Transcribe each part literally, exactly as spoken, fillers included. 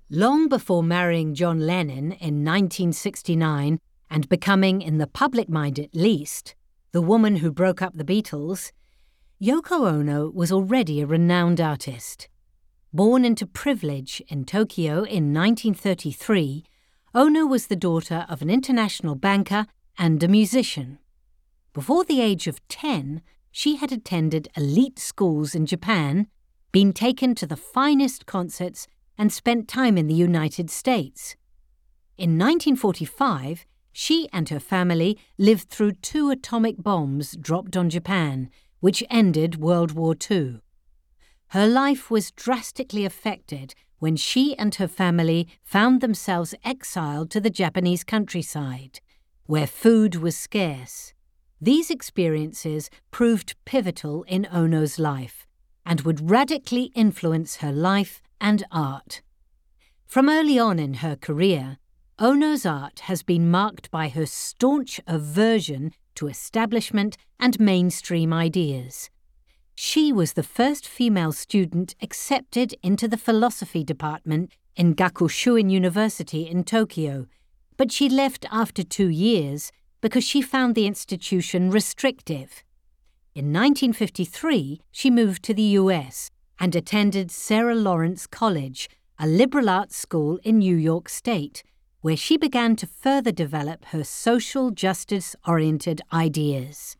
Long before marrying John Lennon in nineteen sixty-nine and becoming, in the public mind at least, the woman who broke up the Beatles, Yoko Ono was already a renowned artist. Born into privilege in Tokyo in nineteen thirty-three, Ono was the daughter of an international banker and a musician. Before the age of ten, she had attended elite schools in Japan, been taken to the finest concerts, and spent time in the United States. In nineteen forty-five, she and her family lived through two atomic bombs dropped on Japan, which ended World War Two. Her life was drastically affected when she and her family found themselves exiled to the Japanese countryside, where food was scarce. These experiences proved pivotal in Ono's life and would radically influence her life and art. From early on in her career, Ono's art has been marked by her staunch aversion to establishment and mainstream ideas. She was the first female student accepted into the philosophy department in Gakushuin University in Tokyo, but she left after two years because she found the institution restrictive. In nineteen fifty-three, she moved to the U S and attended Sarah Lawrence College, a liberal arts school in New York State, where she began to further develop her social justice-oriented ideas.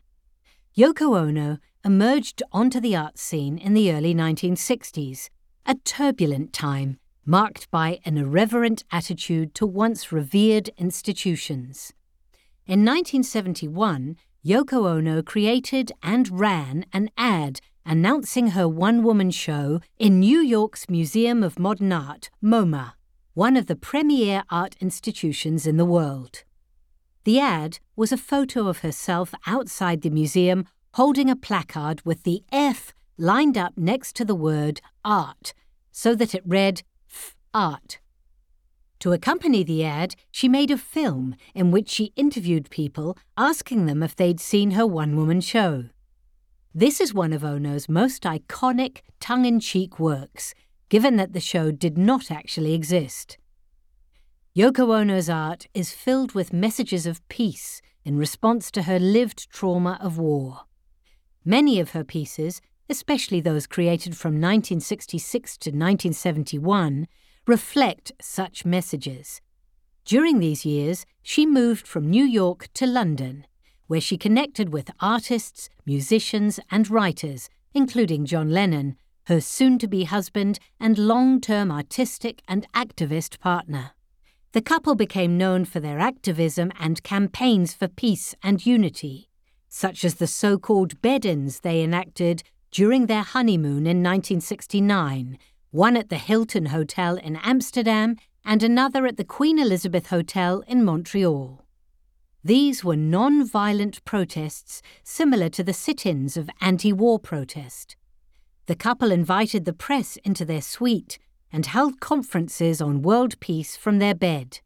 Yoko Ono emerged onto the art scene in the early nineteen sixties, a turbulent time marked by an irreverent attitude to once revered institutions. In nineteen seventy-one, Yoko Ono created and ran an ad announcing her one-woman show in New York's Museum of Modern Art, MoMA, one of the premier art institutions in the world. The ad was a photo of herself outside the museum holding a placard with the F lined up next to the word art, so that it read F art. To accompany the ad, she made a film in which she interviewed people, asking them if they'd seen her one-woman show. This is one of Ono's most iconic tongue-in-cheek works, given that the show did not actually exist. Yoko Ono's art is filled with messages of peace in response to her lived trauma of war. Many of her pieces, especially those created from nineteen sixty-six to nineteen seventy-one, reflect such messages. During these years, she moved from New York to London, where she connected with artists, musicians, and writers, including John Lennon, her soon-to-be husband and long-term artistic and activist partner. The couple became known for their activism and campaigns for peace and unity, such as the so-called bed-ins they enacted during their honeymoon in nineteen sixty-nine, one at the Hilton Hotel in Amsterdam and another at the Queen Elizabeth Hotel in Montreal. These were non-violent protests similar to the sit-ins of anti-war protest. The couple invited the press into their suite and held conferences on world peace from their bed.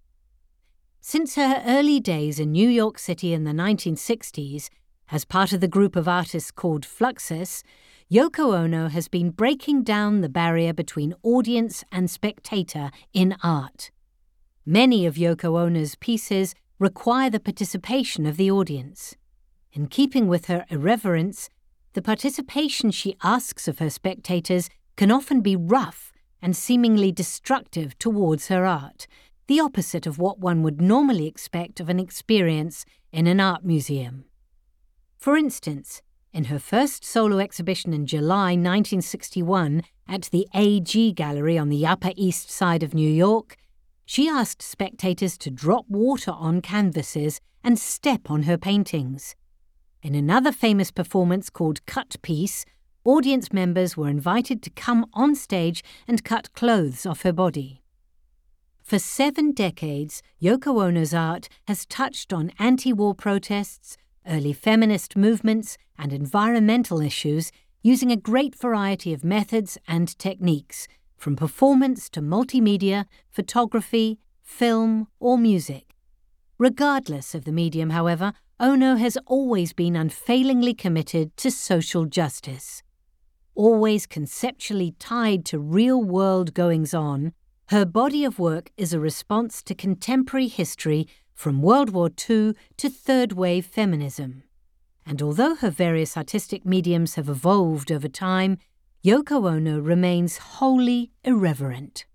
Since her early days in New York City in the nineteen sixties, as part of the group of artists called Fluxus, Yoko Ono has been breaking down the barrier between audience and spectator in art. Many of Yoko Ono's pieces require the participation of the audience. In keeping with her irreverence, the participation she asks of her spectators can often be rough and seemingly destructive towards her art, the opposite of what one would normally expect of an experience in an art museum. For instance, in her first solo exhibition in July nineteen sixty-one at the A G Gallery on the Upper East Side of New York, she asked spectators to drop water on canvases and step on her paintings. In another famous performance called Cut Piece, audience members were invited to come on stage and cut clothes off her body. For seven decades, Yoko Ono's art has touched on anti-war protests, early feminist movements, and environmental issues using a great variety of methods and techniques, from performance to multimedia, photography, film, or music. Regardless of the medium, however, Ono has always been unfailingly committed to social justice. Always conceptually tied to real-world goings-on, Her body of work is a response to contemporary history from World War Two to third-wave feminism. And although her various artistic mediums have evolved over time, Yoko Ono remains wholly irreverent.